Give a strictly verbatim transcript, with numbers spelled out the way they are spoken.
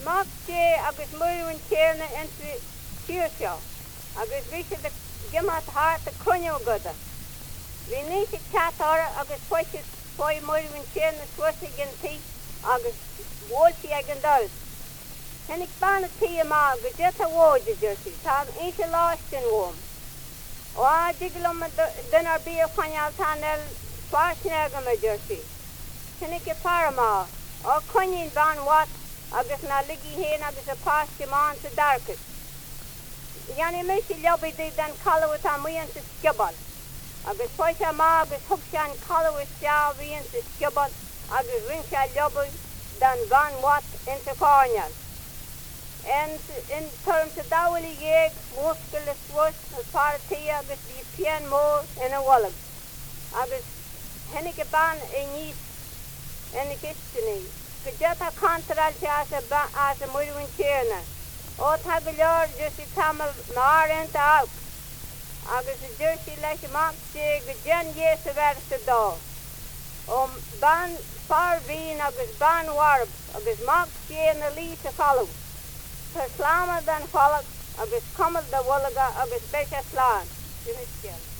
Mag sé agus muún céna entre tíirseo, agus bhí sé de gimat háart a cruinne goda. Bhí ní sé chatára agus foiise foioi muún céna suasa gin tí agus bhiltí ag an dul. Hennig banna tí má go jet a bhóide dúirtí, tá é sé láistin bhm. Ó á diglum dunar bí a chuineal tá el fáisnega me dúirtí. Hennig go paramá, ó chuinín ban wat agus na ligi héin agus a páiste má sa darcas. Janni mé sé lebaidí den calhhat a muon sa skibal. Agus foiise má agus thug se an calhhat seá bhíon sa skibal agus rin se lebaid den gan wat in sa cáineal. En in terms of dawali yeg, muscle swush, party agus the pian more in a wallet. Agus henike ban in east in the kitchen. Kajata contral as a ba as a muruin chena. O tagalor just tamal mar and out. Agus a jersey like a monk sig, gen yes a versa do. Um ban far veen agus ban warb, agus monk in the lead to follow. Slama dan follow agus cummal da walaga agus becha slan.